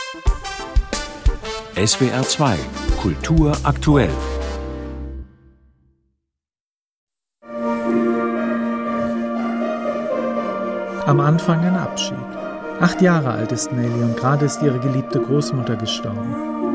SWR 2 Kultur aktuell. Am Anfang ein Abschied. 8 Jahre alt ist Nelly und gerade ist ihre geliebte Großmutter gestorben.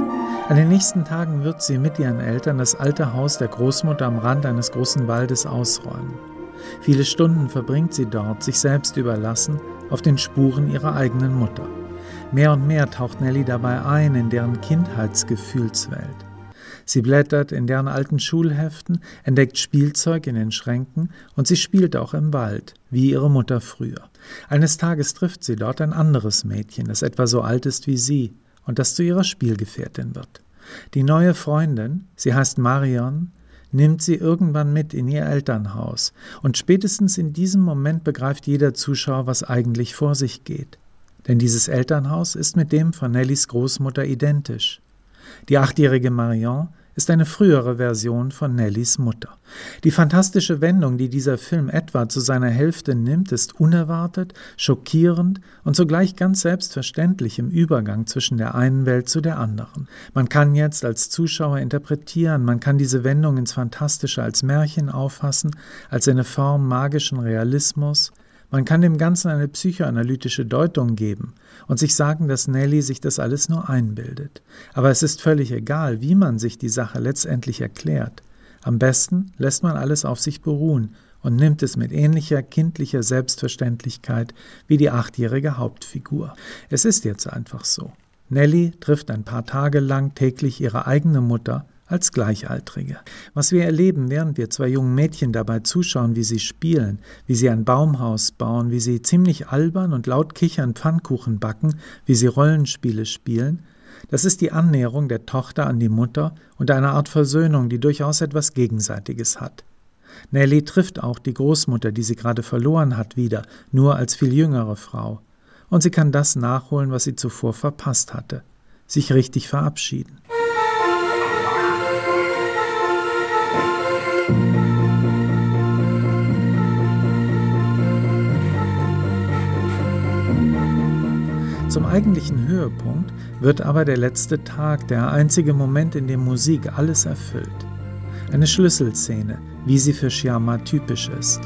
An den nächsten Tagen wird sie mit ihren Eltern das alte Haus der Großmutter am Rand eines großen Waldes ausräumen. Viele Stunden verbringt sie dort, sich selbst überlassen, auf den Spuren ihrer eigenen Mutter. Mehr und mehr taucht Nelly dabei ein in deren Kindheitsgefühlswelt. Sie blättert in deren alten Schulheften, entdeckt Spielzeug in den Schränken und sie spielt auch im Wald, wie ihre Mutter früher. Eines Tages trifft sie dort ein anderes Mädchen, das etwa so alt ist wie sie und das zu ihrer Spielgefährtin wird. Die neue Freundin, sie heißt Marion, nimmt sie irgendwann mit in ihr Elternhaus und spätestens in diesem Moment begreift jeder Zuschauer, was eigentlich vor sich geht. Denn dieses Elternhaus ist mit dem von Nellys Großmutter identisch. Die 8-jährige Marion ist eine frühere Version von Nellys Mutter. Die fantastische Wendung, die dieser Film etwa zu seiner Hälfte nimmt, ist unerwartet, schockierend und zugleich ganz selbstverständlich im Übergang zwischen der einen Welt zu der anderen. Man kann jetzt als Zuschauer interpretieren, man kann diese Wendung ins Fantastische als Märchen auffassen, als eine Form magischen Realismus. Man kann dem Ganzen eine psychoanalytische Deutung geben und sich sagen, dass Nelly sich das alles nur einbildet. Aber es ist völlig egal, wie man sich die Sache letztendlich erklärt. Am besten lässt man alles auf sich beruhen und nimmt es mit ähnlicher kindlicher Selbstverständlichkeit wie die 8-jährige Hauptfigur. Es ist jetzt einfach so. Nelly trifft ein paar Tage lang täglich ihre eigene Mutter als Gleichaltrige. Was wir erleben, während wir 2 jungen Mädchen dabei zuschauen, wie sie spielen, wie sie ein Baumhaus bauen, wie sie ziemlich albern und laut kichernd Pfannkuchen backen, wie sie Rollenspiele spielen, das ist die Annäherung der Tochter an die Mutter und eine Art Versöhnung, die durchaus etwas Gegenseitiges hat. Nelly trifft auch die Großmutter, die sie gerade verloren hat, wieder, nur als viel jüngere Frau. Und sie kann das nachholen, was sie zuvor verpasst hatte, sich richtig verabschieden. Zum eigentlichen Höhepunkt wird aber der letzte Tag, der einzige Moment, in dem Musik alles erfüllt. Eine Schlüsselszene, wie sie für Sciamma typisch ist.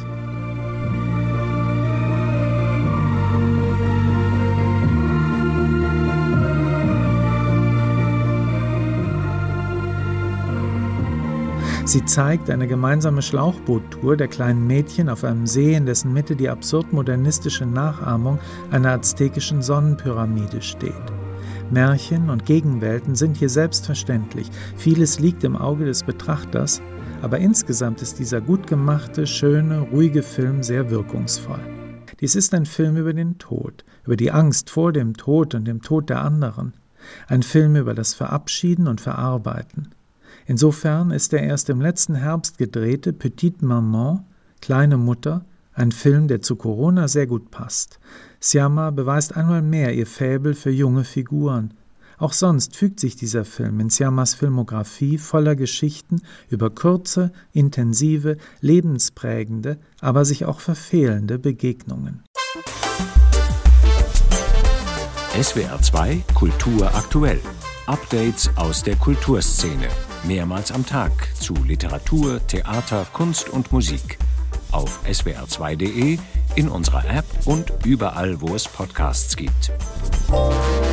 Sie zeigt eine gemeinsame Schlauchboottour der kleinen Mädchen auf einem See, in dessen Mitte die absurd modernistische Nachahmung einer aztekischen Sonnenpyramide steht. Märchen und Gegenwelten sind hier selbstverständlich. Vieles liegt im Auge des Betrachters, aber insgesamt ist dieser gut gemachte, schöne, ruhige Film sehr wirkungsvoll. Dies ist ein Film über den Tod, über die Angst vor dem Tod und dem Tod der anderen. Ein Film über das Verabschieden und Verarbeiten. Insofern ist der erst im letzten Herbst gedrehte Petite Maman, Kleine Mutter, ein Film, der zu Corona sehr gut passt. Sciamma beweist einmal mehr ihr Faible für junge Figuren. Auch sonst fügt sich dieser Film in Sciammas Filmografie voller Geschichten über kurze, intensive, lebensprägende, aber sich auch verfehlende Begegnungen. SWR 2 Kultur aktuell. Updates aus der Kulturszene. Mehrmals am Tag zu Literatur, Theater, Kunst und Musik. Auf swr2.de, in unserer App und überall, wo es Podcasts gibt.